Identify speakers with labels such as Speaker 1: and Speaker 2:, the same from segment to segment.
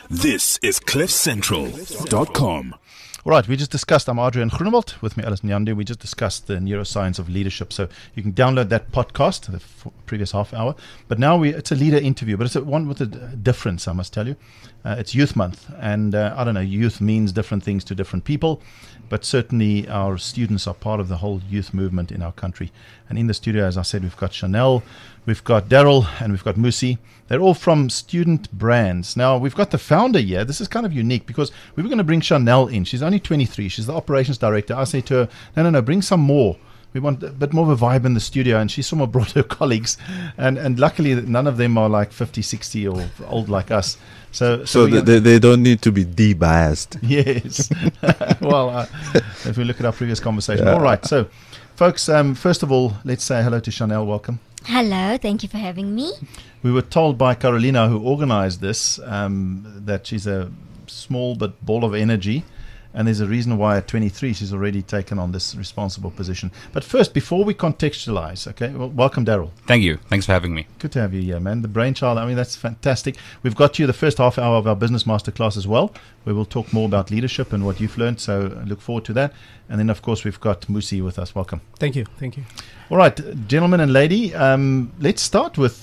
Speaker 1: This is CliffCentral.com.
Speaker 2: All right, we just discussed, I'm Adrian Groenewald, with me Alice Nyande. We just discussed the neuroscience of leadership. So you can download that podcast, the previous half hour. But now it's a leader interview, but it's one with a difference, I must tell you. It's Youth Month, and I don't know, youth means different things to different people, but certainly our students are part of the whole youth movement in our country. And in the studio, as I said, we've got Chanel, we've got Daryl, and we've got Musi. They're all from Student Brands. Now, we've got the founder here. This is kind of unique because we were going to bring Chanel in. She's only 23. She's the operations director. I say to her, no, bring some more. We want a bit more of a vibe in the studio. And she somehow brought her colleagues. And luckily, none of them are like 50, 60 or old like us. So
Speaker 3: they don't need to be de-biased.
Speaker 2: Yes. Well, if we look at our previous conversation. Yeah. All right. So, folks, first of all, let's say hello to Chanel. Welcome.
Speaker 4: Hello. Thank you for having me.
Speaker 2: We were told by Carolina, who organized this, that she's a small but ball of energy. And there's a reason why at 23 she's already taken on this responsible position. But first, before we contextualize, okay, well, welcome, Daryl.
Speaker 5: Thank you. Thanks for having me.
Speaker 2: Good to have you here, man. The brainchild, I mean, that's fantastic. We've got you the first half hour of our business masterclass as well, where we'll talk more about leadership and what you've learned. So I look forward to that. And then, of course, we've got Musi with us. Welcome.
Speaker 6: Thank you. Thank you.
Speaker 2: All right, gentlemen and lady, let's start with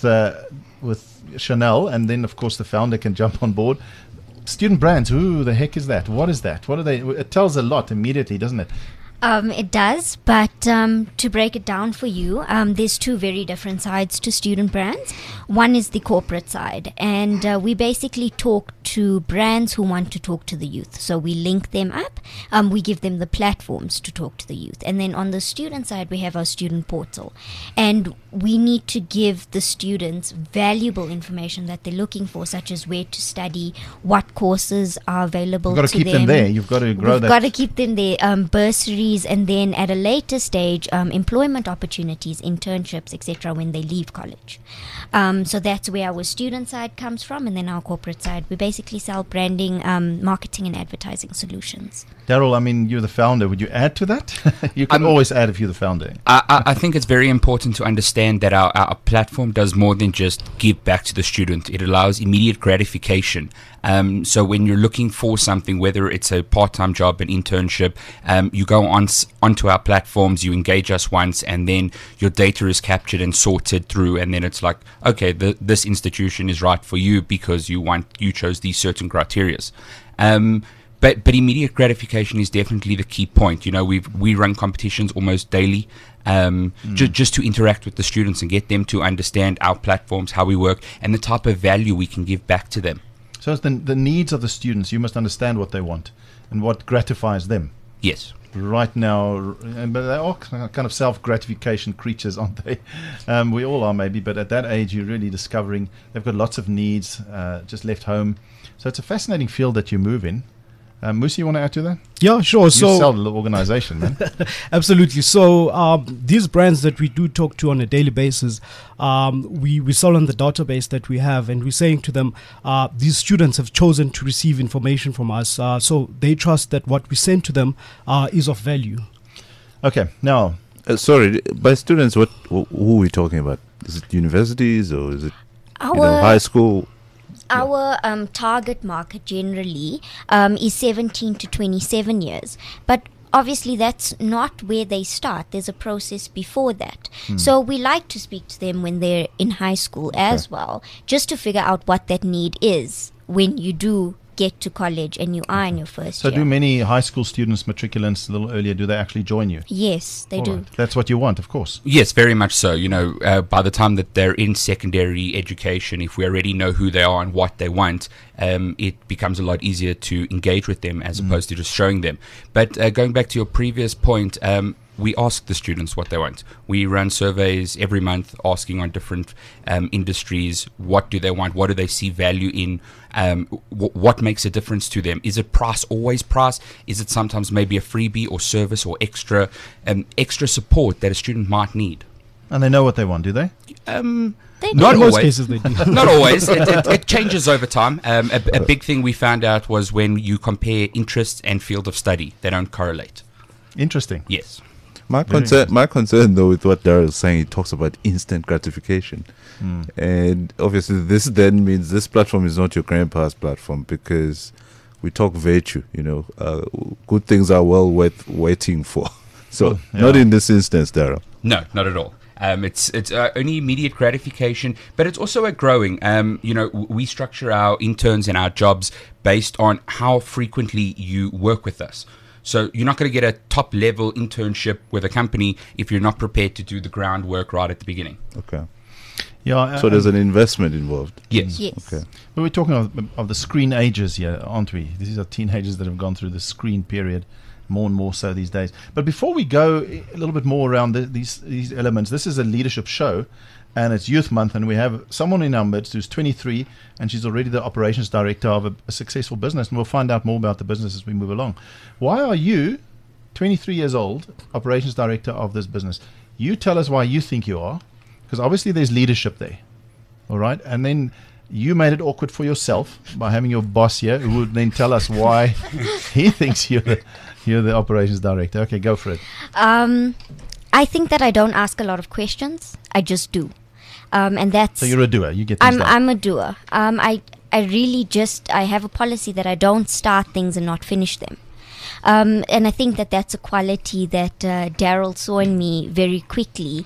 Speaker 2: Chanel, and then, of course, the founder can jump on board. Student Brands, who the heck is that? What is that? What are they? It tells a lot immediately, doesn't it?
Speaker 4: It does, but to break it down for you, there's two very different sides to Student Brands. One is the corporate side, and we basically talk to brands who want to talk to the youth. So we link them up, we give them the platforms to talk to the youth. And then on the student side, we have our student portal. And we need to give the students valuable information that they're looking for, such as where to study, what courses are available to them.
Speaker 2: You've got to keep them there. You've got to grow that.
Speaker 4: You've got to keep them there. Bursaries, and then at a later stage, employment opportunities, internships, etc. when they leave college. So that's where our student side comes from, and then our corporate side. We basically sell branding, marketing, and advertising solutions.
Speaker 2: Daryl, I mean, you're the founder. Would you add to that? You can always add if you're the founder.
Speaker 5: I think it's very important to understand that our platform does more than just give back to the student. It allows immediate gratification. So when you're looking for something, whether it's a part-time job, an internship, you go onto our platforms, you engage us once, and then your data is captured and sorted through, and then it's like, okay, this institution is right for you because you chose these certain criterias. But immediate gratification is definitely the key point. You know, we run competitions almost daily, just to interact with the students and get them to understand our platforms, how we work, and the type of value we can give back to them.
Speaker 2: So it's the needs of the students. You must understand what they want and what gratifies them.
Speaker 5: Yes.
Speaker 2: Right now, but they are kind of self-gratification creatures, aren't they? We all are maybe, but at that age you're really discovering they've got lots of needs, just left home. So it's a fascinating field that you move in. Musi, you want to add to that?
Speaker 6: Yeah, sure.
Speaker 2: You sell the organization, man.
Speaker 6: Absolutely. So these brands that we do talk to on a daily basis, we sell on the database that we have, and we're saying to them, these students have chosen to receive information from us, so they trust that what we send to them is of value.
Speaker 2: Okay, now...
Speaker 3: sorry, by students, who are we talking about? Is it universities or is it high school?
Speaker 4: Our target market generally is 17 to 27 years. But obviously that's not where they start. There's a process before that. So we like to speak to them when they're in high school as well, just to figure out what that need is when you do get to college and you are in your first year.
Speaker 2: So do many high school students, matriculants a little earlier, do they actually join you?
Speaker 4: Yes, they do.
Speaker 2: Right. That's what you want, of course.
Speaker 5: Yes, very much so. You know, by the time that they're in secondary education, if we already know who they are and what they want, it becomes a lot easier to engage with them as opposed to just showing them. But going back to your previous point, we ask the students what they want. We run surveys every month asking on different industries, what do they want, what do they see value in, what makes a difference to them. Is it price, always price? Is it sometimes maybe a freebie or service or extra support that a student might need?
Speaker 2: And they know what they want, do they?
Speaker 5: Not
Speaker 6: in
Speaker 5: always.
Speaker 6: most cases they do.
Speaker 5: Not always. It changes over time. A big thing we found out was when you compare interests and field of study, they don't correlate.
Speaker 2: Interesting.
Speaker 5: Yes.
Speaker 3: My
Speaker 2: Very
Speaker 3: concern though with what Daryl is saying, he talks about instant gratification. And obviously this then means this platform is not your grandpa's platform, because we talk virtue, good things are well worth waiting for. So
Speaker 2: Well, yeah.
Speaker 3: not in this instance, Daryl.
Speaker 5: No, not at all. It's only immediate gratification, but it's also a growing. We structure our interns and our jobs based on how frequently you work with us. So you're not going to get a top level internship with a company if you're not prepared to do the groundwork right at the beginning.
Speaker 3: Okay.
Speaker 2: Yeah.
Speaker 3: So there's an investment involved.
Speaker 5: Yes.
Speaker 4: Yes.
Speaker 3: Okay.
Speaker 2: But we're talking of the screen ages here, aren't we? These are teenagers that have gone through the screen period, more and more so these days. But before we go a little bit more around these elements, this is a leadership show, and it's Youth Month, and we have someone in our midst who's 23, and she's already the operations director of a successful business, and we'll find out more about the business as we move along. Why are you, 23 years old, operations director of this business? You tell us why you think you are, because obviously there's leadership there, all right? And then you made it awkward for yourself by having your boss here, who would then tell us why he thinks you're the operations director. Okay, go for it.
Speaker 4: I think that I don't ask a lot of questions. I just do. And that's...
Speaker 2: So you're a doer. You get things done.
Speaker 4: I'm a doer. I really I have a policy that I don't start things and not finish them. And I think that that's a quality that Daryl saw in me very quickly,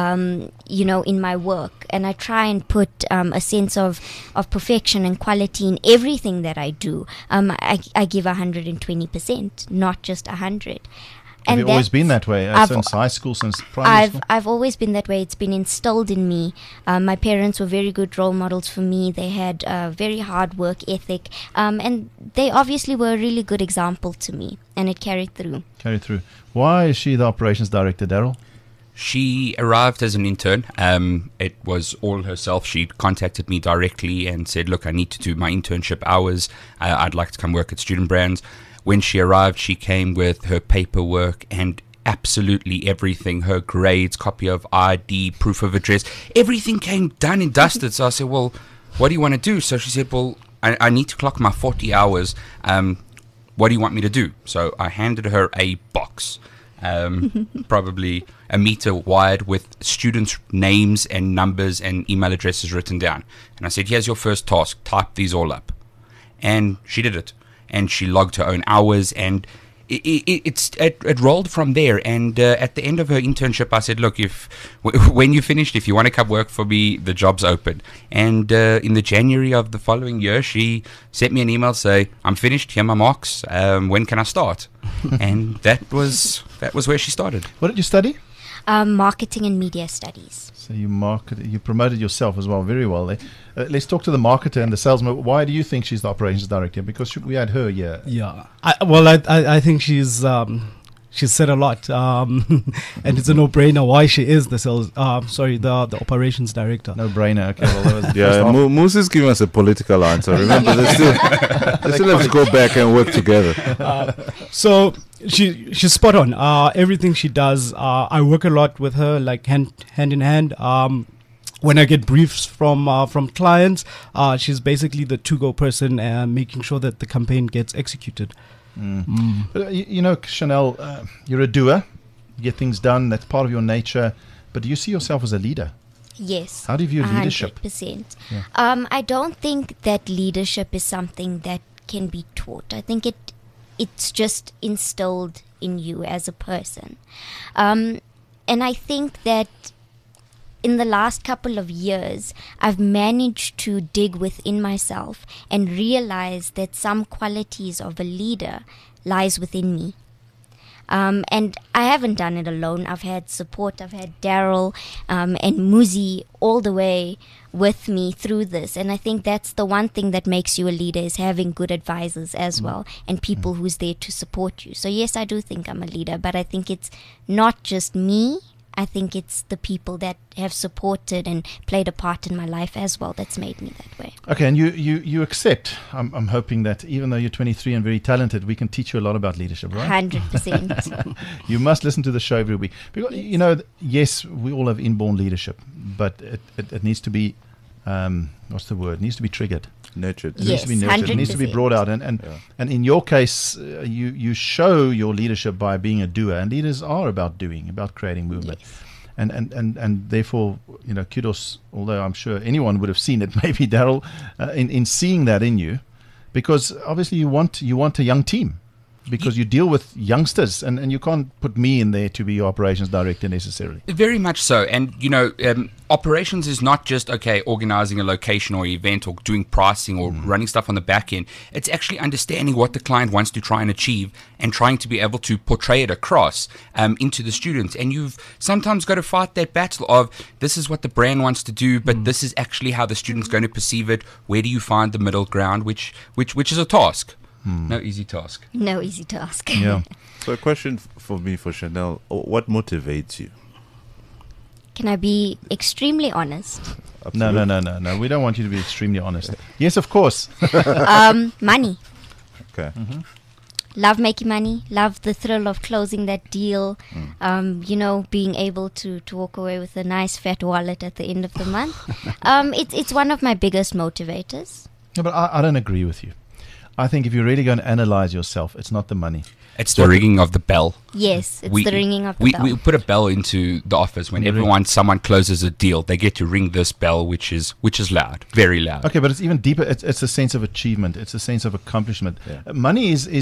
Speaker 4: in my work. And I try and put a sense of perfection and quality in everything that I do. I give 120%, not just 100.
Speaker 2: Have you always been that way since high school, since primary school?
Speaker 4: I've always been that way. It's been instilled in me. My parents were very good role models for me. They had a very hard work ethic, and they obviously were a really good example to me, and it carried through.
Speaker 2: Why is she the operations director, Daryl?
Speaker 5: She arrived as an intern. It was all herself. She contacted me directly and said, look, I need to do my internship hours. I'd like to come work at Student Brands. When she arrived, she came with her paperwork and absolutely everything, her grades, copy of ID, proof of address, everything came done and dusted. So I said, well, what do you want to do? So she said, well, I need to clock my 40 hours. What do you want me to do? So I handed her a box, probably a meter wide, with students' names and numbers and email addresses written down. And I said, here's your first task. Type these all up. And she did it. And she logged her own hours, and it rolled from there. And at the end of her internship, I said, look, when you finished, if you want to come work for me, the job's open. And in the January of the following year, she sent me an email, say, I'm finished, here are my marks, when can I start? And that was where she started.
Speaker 2: What did you study?
Speaker 4: Marketing and media studies.
Speaker 2: So you promoted yourself as well, very well there. Let's talk to the marketer and the salesman. Why do you think she's the operations director? Because we had her here.
Speaker 6: Yeah. I think she's said a lot, and it's a no-brainer why she is the operations director.
Speaker 2: No brainer. Okay, well, that was the
Speaker 3: Yeah,
Speaker 2: first half.
Speaker 3: Moose is giving us a political answer. Remember, they still have to go back and work together.
Speaker 6: So she's spot on. Everything she does, I work a lot with her, like hand in hand. When I get briefs from clients, she's basically the to-go person, making sure that the campaign gets executed.
Speaker 2: But, Chanel, you're a doer. You get things done. That's part of your nature. But do you see yourself as a leader?
Speaker 4: Yes.
Speaker 2: How do you view leadership?
Speaker 4: 100%.
Speaker 2: Yeah.
Speaker 4: I don't think that leadership is something that can be taught. I think it's just instilled in you as a person. And I think that in the last couple of years, I've managed to dig within myself and realize that some qualities of a leader lies within me. And I haven't done it alone. I've had support. I've had Daryl and Muzi all the way with me through this. And I think that's the one thing that makes you a leader, is having good advisors as well, and people who's there to support you. So yes, I do think I'm a leader, but I think it's not just me. I think it's the people that have supported and played a part in my life as well that's made me that way.
Speaker 2: Okay, and you accept. I'm hoping that even though you're 23 and very talented, we can teach you a lot about leadership, right?
Speaker 4: 100%.
Speaker 2: You must listen to the show every week. Because, yes, we all have inborn leadership, but it needs to be what's the word? Needs to be triggered.
Speaker 3: Nurtured.
Speaker 2: It needs to be nurtured. It needs to be
Speaker 4: 100%.
Speaker 2: brought out. And in your case, you show your leadership by being a doer. And leaders are about doing, about creating movement.
Speaker 4: Yes.
Speaker 2: And therefore, kudos, although I'm sure anyone would have seen it, maybe Daryl, in seeing that in you, because obviously you want a young team, because you deal with youngsters, and you can't put me in there to be your operations director necessarily.
Speaker 5: Very much so. And, operations is not just, organizing a location or event or doing pricing or running stuff on the back end. It's actually understanding what the client wants to try and achieve and trying to be able to portray it across into the students. And you've sometimes got to fight that battle of, this is what the brand wants to do, but this is actually how the student's going to perceive it. Where do you find the middle ground, which is a task. No easy task.
Speaker 4: No easy task.
Speaker 2: Yeah.
Speaker 3: So a question for me, for Chanel, what motivates you?
Speaker 4: Can I be extremely honest?
Speaker 2: No. We don't want you to be extremely honest. Yes, of course.
Speaker 4: Money.
Speaker 3: Okay.
Speaker 4: Love making money. Love the thrill of closing that deal. Being able to walk away with a nice fat wallet at the end of the month. It's one of my biggest motivators.
Speaker 2: Yeah, but I don't agree with you. I think if you're really going to analyze yourself, it's not the money.
Speaker 5: It's the ringing of the bell.
Speaker 4: Yes, it's the ringing of the bell.
Speaker 5: We put a bell into the office when someone closes a deal. They get to ring this bell, which is loud, very loud.
Speaker 2: Okay, but it's even deeper. It's a sense of achievement. It's a sense of accomplishment.
Speaker 3: Yeah.
Speaker 2: Money is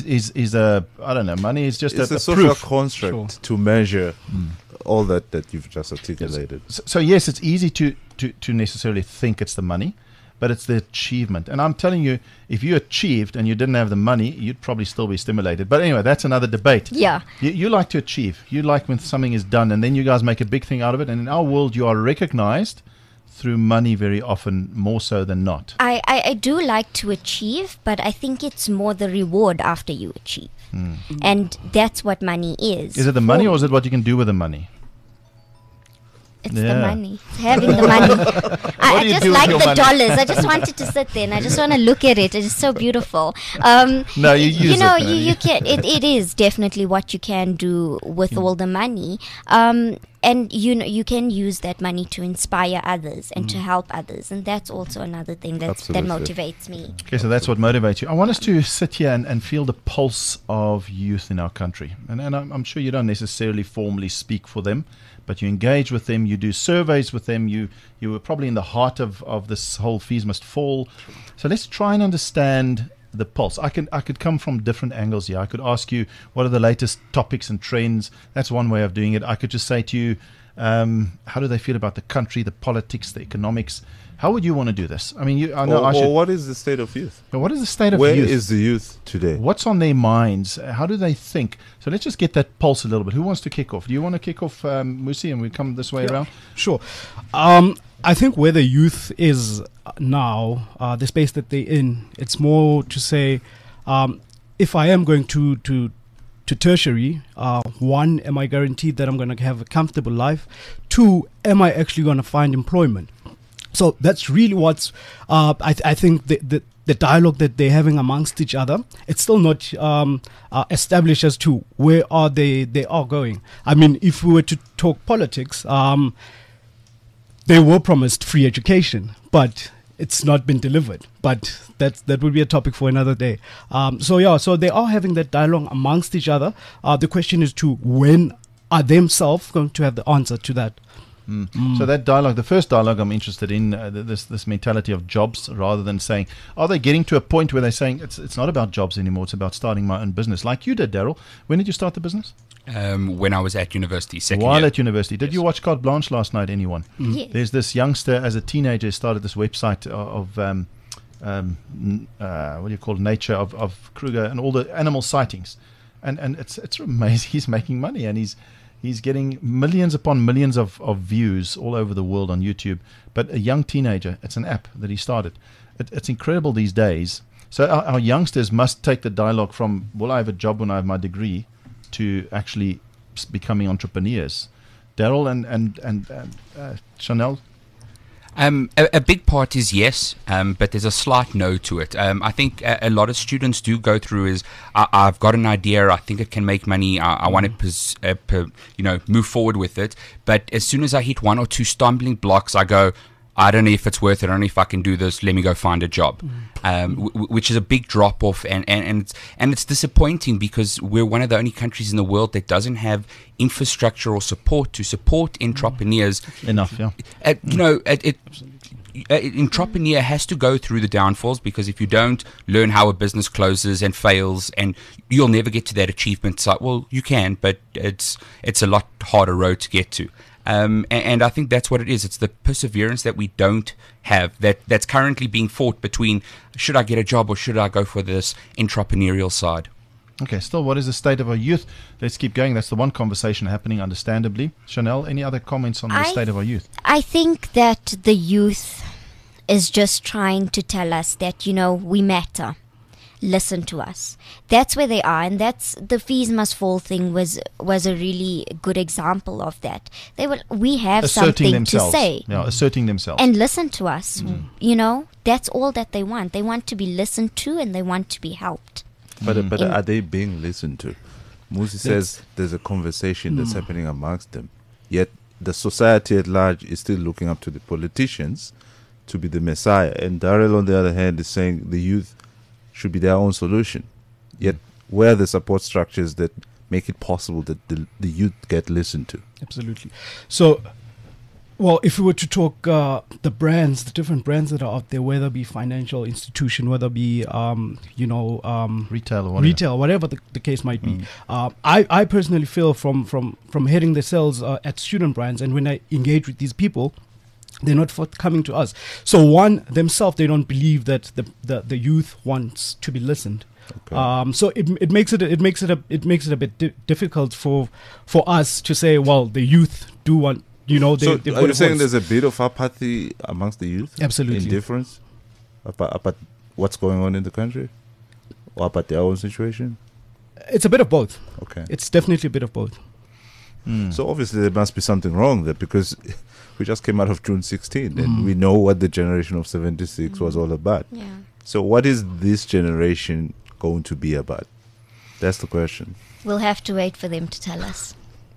Speaker 2: a, I don't know. Money is just
Speaker 3: It's a
Speaker 2: a
Speaker 3: social
Speaker 2: proof.
Speaker 3: construct to measure all that you've just articulated.
Speaker 2: So yes, it's easy to necessarily think it's the money, but it's the achievement. And I'm telling you, if you achieved and you didn't have the money, you'd probably still be stimulated. But anyway, that's another debate.
Speaker 4: Yeah.
Speaker 2: You like to achieve. You like when something is done, and then you guys make a big thing out of it. And in our world, you are recognized through money very often, more so than not.
Speaker 4: I do like to achieve, but I think it's more the reward after you achieve. And that's what money is.
Speaker 2: Is it the money, or is it what you can do with the money?
Speaker 4: It's
Speaker 2: Yeah.
Speaker 4: the money. It's having the money. I
Speaker 2: do you
Speaker 4: just
Speaker 2: do with
Speaker 4: like
Speaker 2: your
Speaker 4: the
Speaker 2: money?
Speaker 4: dollars. I just wanted to sit there and I just want to look at it. It's so beautiful.
Speaker 2: No, you use it, man.
Speaker 4: you can. It is definitely what you can do with all the money. And you can use that money to inspire others and to help others, and that's also another thing that
Speaker 3: Absolutely.
Speaker 4: motivates me.
Speaker 2: Okay, so that's what motivates you. I want us to sit here and feel the pulse of youth in our country. And I'm sure you don't necessarily formally speak for them, but you engage with them, you do surveys with them, you were probably in the heart of this whole Fees Must Fall. So let's try and understand the pulse. I could come from different angles here. I could ask you, what are the latest topics and trends? That's one way of doing it. I could just say to you, how do they feel about the country, the politics, the economics? How would you want to do this? I mean,
Speaker 3: Or what is the state of youth?
Speaker 2: what is the state of
Speaker 3: Where
Speaker 2: youth?
Speaker 3: is the youth today?
Speaker 2: What's on their minds? How do they think? So let's just get that pulse a little bit. Who wants to kick off? Do you want to kick off, Musi, and we come this way around?
Speaker 6: Sure. I think where the youth is now, the space that they're in, it's more to say, if I am going to tertiary, one, am I guaranteed that I'm going to have a comfortable life? Two, am I actually going to find employment? So that's really what's, I think the dialogue that they're having amongst each other, it's still not established as to where are they are going. I mean, if we were to talk politics, they were promised free education, but it's not been delivered. But that would be a topic for another day. So they are having that dialogue amongst each other. The question is to when are themselves going to have the answer to that?
Speaker 2: So that dialogue, the first dialogue I'm interested in, this mentality of jobs, rather than saying, are they getting to a point where they're saying it's not about jobs anymore, it's about starting my own business, like you did, Daryl. When did you start the business?
Speaker 5: When I was at university, second
Speaker 2: While
Speaker 5: year.
Speaker 2: at university. Did you watch Carte Blanche last night, anyone?
Speaker 4: Yes.
Speaker 2: There's this youngster, as a teenager, started this website of what do you call it, nature of Kruger and all the animal sightings, and it's amazing. He's making money, and he's getting millions upon millions of views all over the world on YouTube. But a young teenager, it's an app that he started. It's incredible these days. So our youngsters must take the dialogue from, will I have a job when I have my degree, to actually becoming entrepreneurs. Daryl and Chanel?
Speaker 5: A big part is yes, but there's a slight no to it. I think a lot of students do go through is, I've got an idea, I think it can make money, I want to move forward with it. But as soon as I hit one or two stumbling blocks, I go, I don't know if it's worth it. I don't know if I can do this. Let me go find a job, which is a big drop off, and it's disappointing because we're one of the only countries in the world that doesn't have infrastructure or support to support entrepreneurs
Speaker 2: Enough, yeah.
Speaker 5: Entrepreneur has to go through the downfalls, because if you don't learn how a business closes and fails, and you'll never get to that achievement side. Well, you can, but it's a lot harder road to get to. And I think that's what it is. It's the perseverance that we don't have that's currently being fought between, should I get a job or should I go for this entrepreneurial side?
Speaker 2: Okay, still, what is the state of our youth? Let's keep going. That's the one conversation happening, understandably. Chanel, any other comments on the state of our youth?
Speaker 4: I think that the youth is just trying to tell us that, we matter. Listen to us. That's where they are, and that's the fees must fall thing was a really good example of that. We have
Speaker 2: asserting
Speaker 4: something
Speaker 2: themselves.
Speaker 4: to say.
Speaker 2: Yeah, asserting themselves.
Speaker 4: And listen to us. That's all that they want. They want to be listened to, and they want to be helped.
Speaker 3: But are they being listened to? Musi says there's a conversation that's happening amongst them. Yet the society at large is still looking up to the politicians to be the messiah. And Darrell, on the other hand, is saying the youth should be their own solution. Yet where are the support structures that make it possible that the youth get listened to?
Speaker 6: Absolutely. So, well, if we were to talk the different brands that are out there, whether it be financial institution, whether it be
Speaker 2: retail,
Speaker 6: whatever the case might be, I personally feel from heading the sales at student brands, and when I engage with these people, they're not forthcoming to us. So themselves, they don't believe that the youth wants to be listened.
Speaker 3: Okay.
Speaker 6: So it makes it a bit difficult for us to say, well, the youth do want.
Speaker 3: So are you saying there's a bit of apathy amongst the youth?
Speaker 6: Absolutely.
Speaker 3: Indifference about what's going on in the country? Or about their own situation?
Speaker 6: It's a bit of both.
Speaker 3: Okay.
Speaker 6: It's definitely a bit of both.
Speaker 3: So obviously there must be something wrong there, because we just came out of June 16 and we know what the generation of 76 was all about.
Speaker 4: Yeah.
Speaker 3: So what is this generation going to be about? That's the question.
Speaker 4: We'll have to wait for them to tell us.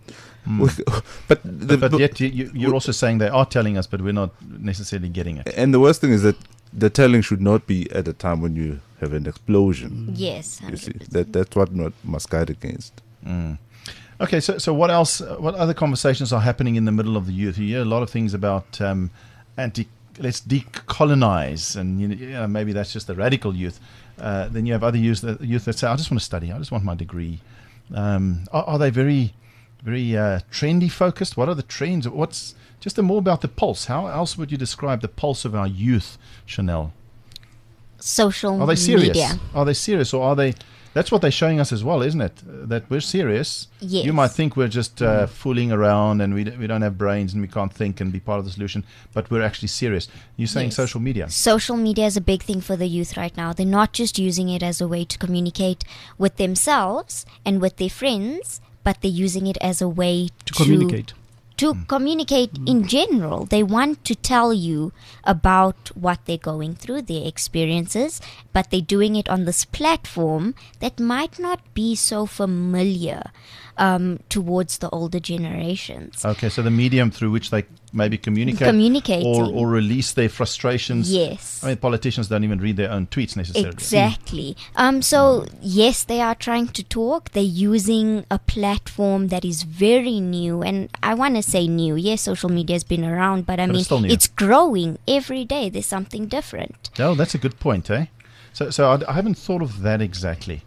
Speaker 3: But
Speaker 2: yet you're also saying they are telling us, but we're not necessarily getting it.
Speaker 3: And the worst thing is that the telling should not be at a time when you have an explosion.
Speaker 4: Yes.
Speaker 3: You see, that's what must guide against.
Speaker 2: Okay, so what else? What other conversations are happening in the middle of the youth? You hear a lot of things about let's decolonize, and maybe that's just the radical youth. Then you have other youth that say, I just want to study, I just want my degree. Are they very trendy focused? What are the trends? What's just more about the pulse? How else would you describe the pulse of our youth, Chanel?
Speaker 4: Social media.
Speaker 2: Are they serious? Are they serious, or are they? That's what they're showing us as well, isn't it? That we're serious.
Speaker 4: Yes.
Speaker 2: You might think we're just fooling around and we don't have brains and we can't think and be part of the solution, but we're actually serious. You're saying
Speaker 4: Yes.
Speaker 2: social media.
Speaker 4: Social media is a big thing for the youth right now. They're not just using it as a way to communicate with themselves and with their friends, but they're using it as a way
Speaker 6: To communicate.
Speaker 4: communicate in general. They want to tell you about what they're going through, their experiences, but they're doing it on this platform that might not be so familiar towards the older generations.
Speaker 2: Okay, so the medium through which they maybe
Speaker 4: Communicating.
Speaker 2: or release their frustrations.
Speaker 4: Yes.
Speaker 2: I mean, politicians don't even read their own tweets necessarily.
Speaker 4: Exactly. So yes, they are trying to talk. They're using a platform that is very new, and I want to say new. Yes, social media has been around, but
Speaker 2: it's still new.
Speaker 4: it's growing every day. There's something different.
Speaker 2: Oh, that's a good point, eh? So I haven't thought of that exactly.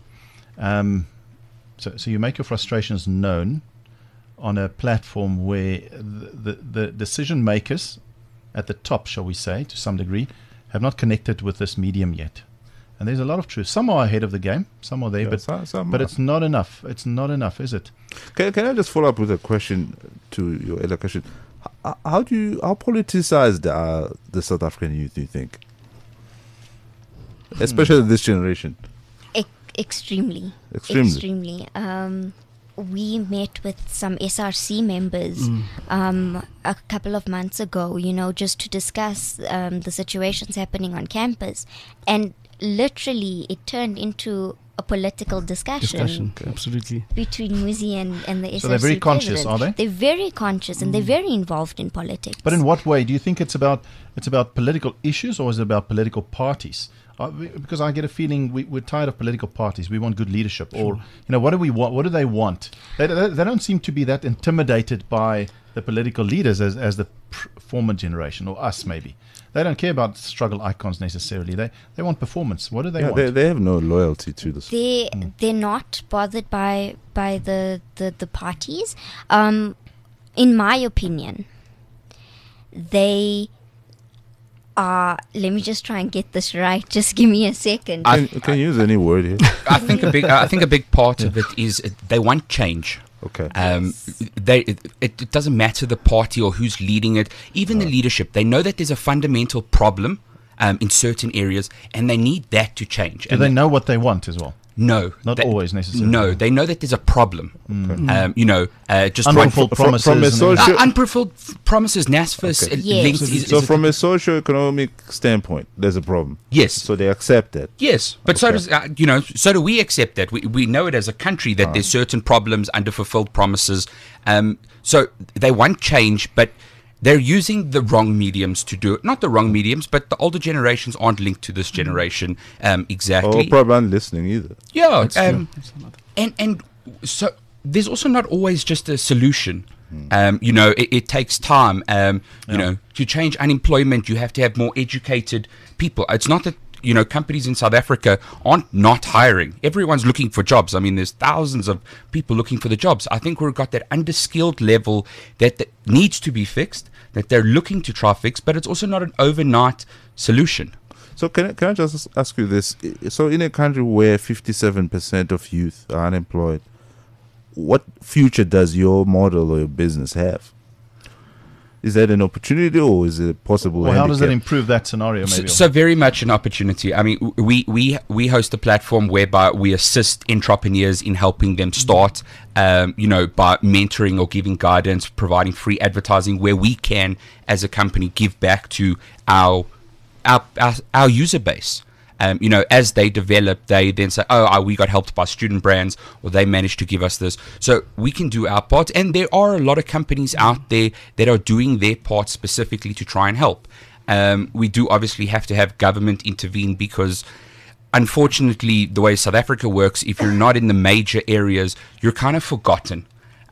Speaker 2: So you make your frustrations known on a platform where the decision makers at the top, shall we say, to some degree, have not connected with this medium yet. And there's a lot of truth. Some are ahead of the game, some are there, but it's not enough. It's not enough, is it?
Speaker 3: Can I just follow up with a question to your earlier question? How politicized are the South African youth, do you think? Especially this generation.
Speaker 4: Extremely. We met with some SRC members a couple of months ago, just to discuss the situations happening on campus. And literally it turned into a political discussion.
Speaker 6: Absolutely.
Speaker 4: Between Muzi and the SRC
Speaker 2: So they're very conscious,
Speaker 4: president.
Speaker 2: are they?
Speaker 4: They're very conscious and they're very involved in politics.
Speaker 2: But in what way? Do you think it's about political issues, or is it about political parties? Because I get a feeling we're tired of political parties. We want good leadership. Or, what do we want? What do they want? They don't seem to be that intimidated by the political leaders as the former generation, or us maybe. They don't care about struggle icons necessarily. They want performance. What do they want?
Speaker 3: They have no loyalty to this.
Speaker 4: They're not bothered by the parties. In my opinion, they are. Let me just try and get this right. Just give me a second.
Speaker 3: Can you use any word here?
Speaker 5: I think a big part of it is they want change.
Speaker 3: Okay.
Speaker 5: It doesn't matter the party or who's leading it, even the leadership. They know that there's a fundamental problem in certain areas, and they need that to change.
Speaker 2: Do they know what they want as well?
Speaker 5: No,
Speaker 2: Not always necessarily.
Speaker 5: No, they know that there's a problem. Just
Speaker 2: Unfulfilled promises.
Speaker 3: From a social,
Speaker 5: unfulfilled promises. NASFA's
Speaker 3: Okay.
Speaker 4: Yes.
Speaker 5: linked.
Speaker 3: so from a socio-economic standpoint, there's a problem.
Speaker 5: Yes.
Speaker 3: So they accept that.
Speaker 5: Yes, but so
Speaker 3: Okay.
Speaker 5: does so do we accept that. We know it as a country that there's certain problems, underfulfilled promises. So they want change, but they're using the wrong mediums to do it. Not the wrong mediums, but the older generations aren't linked to this generation exactly.
Speaker 3: Or probably not listening either.
Speaker 5: Yeah, and so there's also not always just a solution. It takes time. To change unemployment, you have to have more educated people. It's not that companies in South Africa aren't not hiring. Everyone's looking for jobs. I mean, there's thousands of people looking for the jobs. I think we've got that underskilled level that needs to be fixed, that they're looking to try fix, but it's also not an overnight solution.
Speaker 3: So can I just ask you this? So in a country where 57% of youth are unemployed, what future does your model or your business have? Is that an opportunity, or is it possible?
Speaker 2: Well, how does it
Speaker 3: handicap?
Speaker 2: improve that senorio? Maybe.
Speaker 5: So very much an opportunity. I mean, we host a platform whereby we assist entrepreneurs in helping them start, by mentoring or giving guidance, providing free advertising where we can, as a company, give back to our user base. As they develop, they then say, we got helped by Student Brands, or they managed to give us this. So we can do our part. And there are a lot of companies out there that are doing their part specifically to try and help. We do obviously have to have government intervene because, unfortunately, the way South Africa works, if you're not in the major areas, you're kind of forgotten.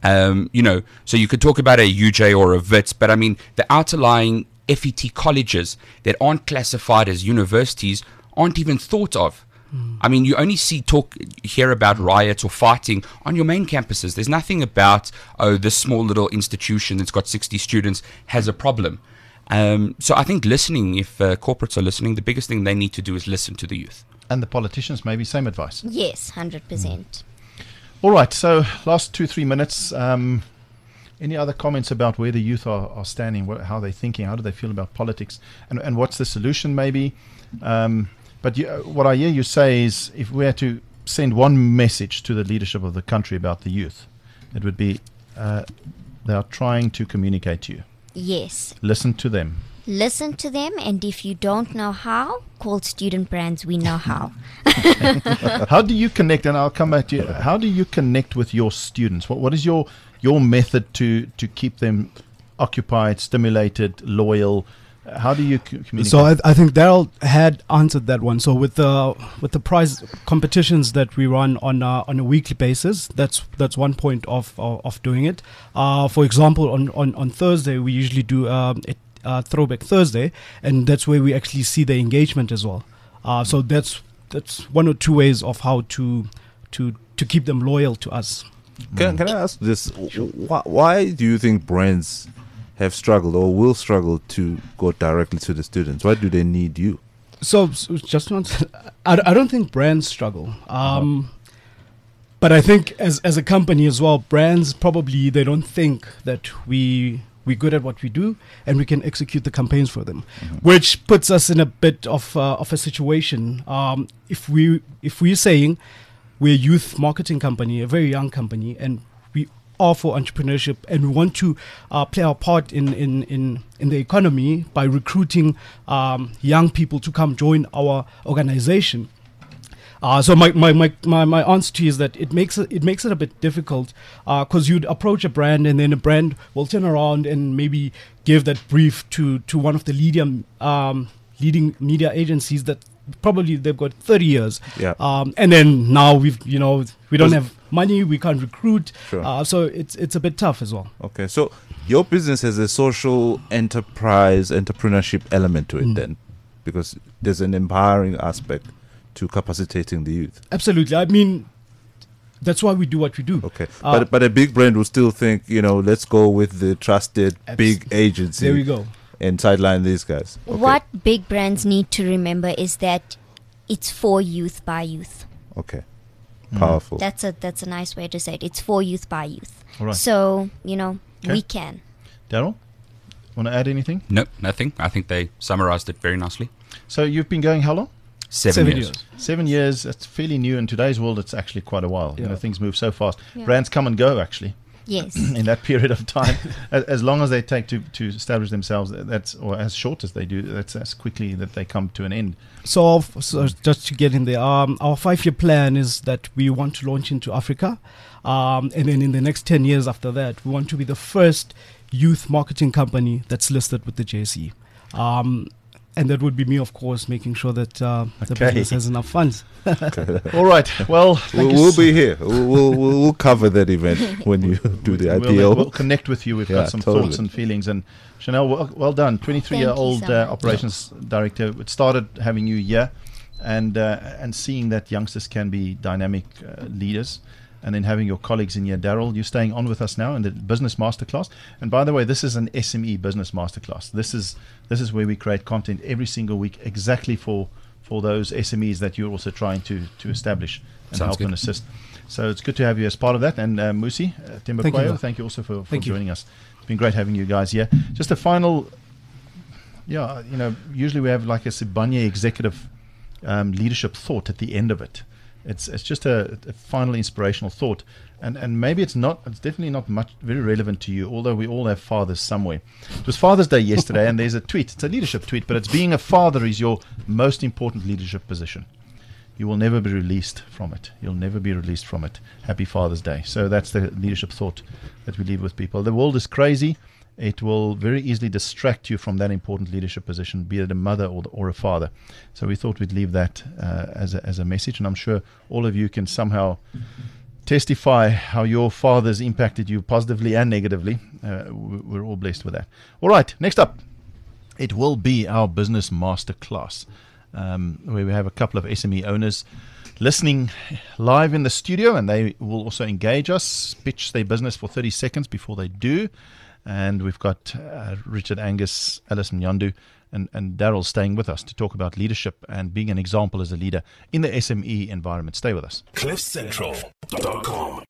Speaker 5: So you could talk about a UJ or a WITS, but I mean, the outlying FET colleges that aren't classified as universities aren't even thought of. I mean, you only hear about riots or fighting on your main campuses. There's nothing about, this small little institution that's got 60 students has a problem. So I think listening, if corporates are listening, the biggest thing they need to do is listen to the youth.
Speaker 2: And the politicians, maybe same advice.
Speaker 4: Yes, 100%.
Speaker 2: All right, so last 2-3 minutes. Any other comments about where the youth are standing, how they're thinking, how do they feel about politics, and what's the solution maybe? But what I hear you say is, if we had to send one message to the leadership of the country about the youth, it would be they are trying to communicate to you.
Speaker 4: Yes.
Speaker 2: Listen to them.
Speaker 4: Listen to them, and if you don't know how, call Student Brands. We know how.
Speaker 2: How do you connect? And I'll come back to you. How do you connect with your students? What is your method to keep them occupied, stimulated, loyal? How do you communicate?
Speaker 6: So I think Daryl had answered that one. So with the prize competitions that we run on a weekly basis, that's one point of doing it. For example, on Thursday we usually do Throwback Thursday, and that's where we actually see the engagement as well. So that's one or two ways of how to keep them loyal to us.
Speaker 3: Can I ask this? Why do you think brands have struggled or will struggle to go directly to the students? Why do they need you?
Speaker 6: So just not. I don't think brands struggle. But I think as a company as well, brands probably they don't think that we're good at what we do and we can execute the campaigns for them, which puts us in a bit of a situation. If we're saying we're a youth marketing company, a very young company, and we are for entrepreneurship, and we want to play our part in the economy by recruiting young people to come join our organization. So my answer to you is that it makes it a bit difficult because you'd approach a brand and then a brand will turn around and maybe give that brief to one of the leading media agencies that probably they've got 30 years.
Speaker 3: Yeah.
Speaker 6: And then now we don't have money, we can't recruit.
Speaker 3: Sure.
Speaker 6: So it's a bit tough as well.
Speaker 3: Okay, so your business has a social entrepreneurship element to it then, because there's an empowering aspect to capacitating the youth.
Speaker 6: Absolutely. I mean, that's why we do what we do.
Speaker 3: Okay, but a big brand will still think, let's go with the trusted big agency.
Speaker 6: There we go.
Speaker 3: And sideline these guys. Okay.
Speaker 4: What big brands need to remember is that it's for youth by youth.
Speaker 3: Okay. Powerful.
Speaker 4: That's a nice way to say it. It's for youth by youth.
Speaker 2: All right.
Speaker 4: So,
Speaker 2: Okay.
Speaker 4: we can.
Speaker 2: Daryl, want to add anything?
Speaker 5: No, nothing. I think they summarized it very nicely.
Speaker 2: So you've been going how long?
Speaker 5: 7 years.
Speaker 2: 7 years. That's fairly new. In today's world, it's actually quite a while.
Speaker 6: Yeah.
Speaker 2: Things move so fast.
Speaker 4: Yeah.
Speaker 2: Brands come and go, actually,
Speaker 4: Yes.
Speaker 2: in that period of time. As long as they take to establish themselves, or as short as they do, that's as quickly that they come to an end.
Speaker 6: So just to get in there, our 5-year plan is that we want to launch into Africa. And then in the next 10 years after that, we want to be the first youth marketing company that's listed with the JSE. And that would be me, of course, making sure that the business has enough funds.
Speaker 2: All right. Well,
Speaker 3: We'll be here. We'll cover that event when you do the IPO.
Speaker 2: We'll connect with you. We've
Speaker 3: Yeah,
Speaker 2: got some
Speaker 3: totally.
Speaker 2: thoughts and feelings. And Chanel, well done. 23-year-old
Speaker 4: Thank you so much.
Speaker 2: operations director. It started having you here and seeing that youngsters can be dynamic leaders. And then having your colleagues in here. Daryl, you're staying on with us now in the Business Masterclass. And by the way, this is an SME Business Masterclass. This is where we create content every single week exactly for those SMEs that you're also trying to establish and
Speaker 5: Sounds
Speaker 2: help
Speaker 5: good.
Speaker 2: and assist. So it's good to have you as part of that. And Musi, Tembakwayo,
Speaker 6: Thank you.
Speaker 2: also for
Speaker 6: Thank you.
Speaker 2: joining us. It's been great having you guys here. Just a final, usually we have like a Sibanye executive leadership thought at the end of it. It's just a final inspirational thought, and maybe it's definitely not very relevant to you, although we all have fathers somewhere. It was Father's Day yesterday, and there's a tweet. It's a leadership tweet, but it's being a father is your most important leadership position. You will never be released from it. You'll never be released from it. Happy Father's Day. So that's the leadership thought that we leave with people. The world is crazy. It will very easily distract you from that important leadership position, be it a mother or a father. So we thought we'd leave that as a message, and I'm sure all of you can somehow testify how your fathers impacted you positively and negatively. We're all blessed with that. All right, next up, it will be our Business Masterclass, where we have a couple of SME owners listening live in the studio, and they will also engage us, pitch their business for 30 seconds before they do. And we've got Richard Angus, Alice Mnyandu, and Daryl staying with us to talk about leadership and being an example as a leader in the SME environment. Stay with us.
Speaker 1: CliffCentral.com